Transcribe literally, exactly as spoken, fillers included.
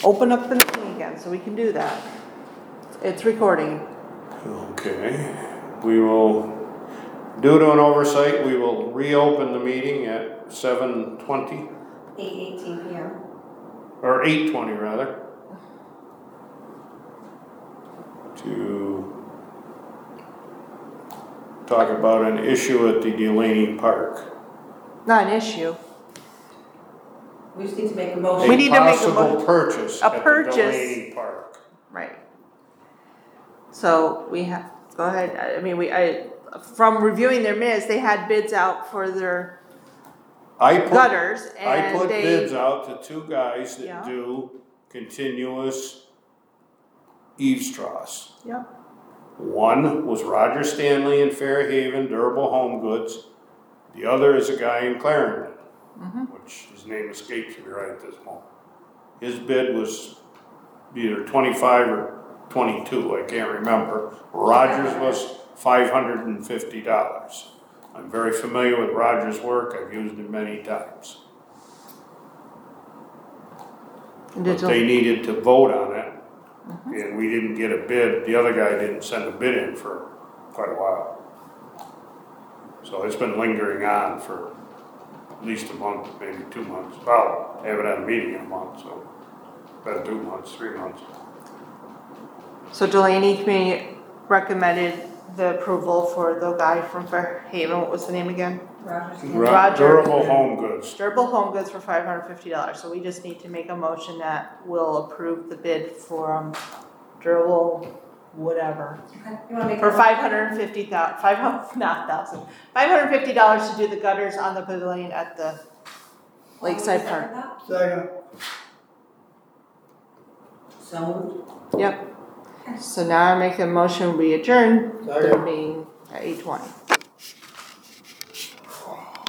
open up the meeting again, so we can do that. It's recording. Okay, we will, due to an oversight, we will reopen the meeting at seven twenty, eight eighteen P M or eight twenty rather, to talk about an issue at the Delaney Park. Not an issue. We just need to make a A motion. We need to make a possible mo- purchase a at the purchase. Delaney Park. Right. So we have, go ahead, I mean, we, I, from reviewing their minutes, they had bids out for their I put, gutters I and put they. bids out to two guys Yeah. that do continuous eavesdrops. Yeah. One was Roger Stanley in Fairhaven, Durable Home Goods. The other is a guy in Clarendon, Mm-hmm. which his name escapes me right at this moment. His bid was either twenty-five or twenty-two, I can't remember. Rogers was five hundred and fifty dollars. I'm very familiar with Rogers' work. I've used it many times. And But did you- they needed to vote on it, Mhm. and we didn't get a bid. The other guy didn't send a bid in for quite a while. So it's been lingering on for at least a month, maybe two months. Well, I haven't had a meeting in a month, so been two months, three months. So Delaney Community recommended the approval for the guy from Fairhaven, what was the name again? Roger's Ru- Roger. Durable Home Goods. Durable Home Goods for five hundred fifty dollars, so we just need to make a motion that will approve the bid for, um, durable, whatever. Okay, you wanna make For a five motion? hundred and fifty thousand, five hundred, not thousand, five hundred and fifty dollars to do the gutters on the pavilion at the Lakeside Will you Park. second that? Second. So moved. Yep. So now I make a motion, we adjourn the Second. meeting at eight twenty.